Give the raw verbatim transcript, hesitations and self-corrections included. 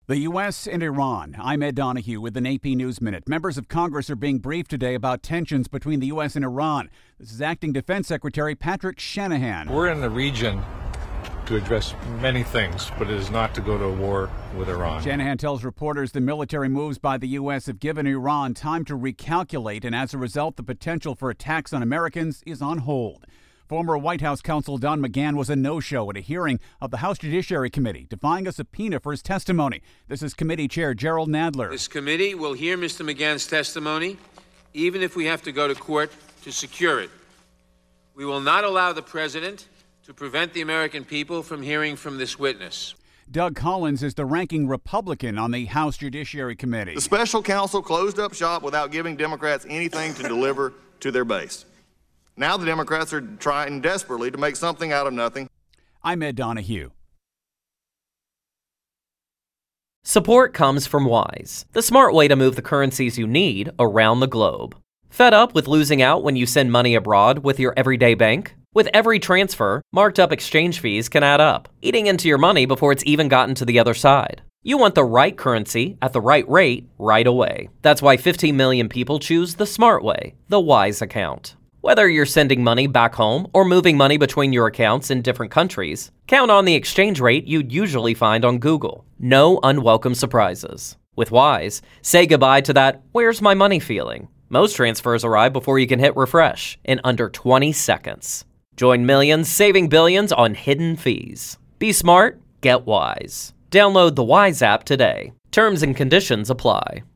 The U S and Iran. I'm Ed Donahue with an A P News Minute. Members of Congress are being briefed today about tensions between the U S and Iran. This is Acting Defense Secretary Patrick Shanahan. We're in the region to address many things, but it is not to go to war with Iran. Shanahan tells reporters the military moves by the U S have given Iran time to recalculate, and as a result, the potential for attacks on Americans is on hold. Former White House counsel Don McGahn was a no-show at a hearing of the House Judiciary Committee, defying a subpoena for his testimony. This is Committee Chair Gerald Nadler. This committee will hear Mister McGahn's testimony, even if we have to go to court to secure it. We will not allow the president to prevent the American people from hearing from this witness. Doug Collins is the ranking Republican on the House Judiciary Committee. The special counsel closed up shop without giving Democrats anything to deliver to their base. Now the Democrats are trying desperately to make something out of nothing. I'm Ed Donahue. Support comes from Wise, the smart way to move the currencies you need around the globe. Fed up with losing out when you send money abroad with your everyday bank? With every transfer, marked up exchange fees can add up, eating into your money before it's even gotten to the other side. You want the right currency at the right rate right away. That's why fifteen million people choose the smart way, the Wise account. Whether you're sending money back home or moving money between your accounts in different countries, count on the exchange rate you'd usually find on Google. No unwelcome surprises. With Wise, say goodbye to that "where's my money" feeling. Most transfers arrive before you can hit refresh in under twenty seconds. Join millions saving billions on hidden fees. Be smart, get Wise. Download the Wise app today. Terms and conditions apply.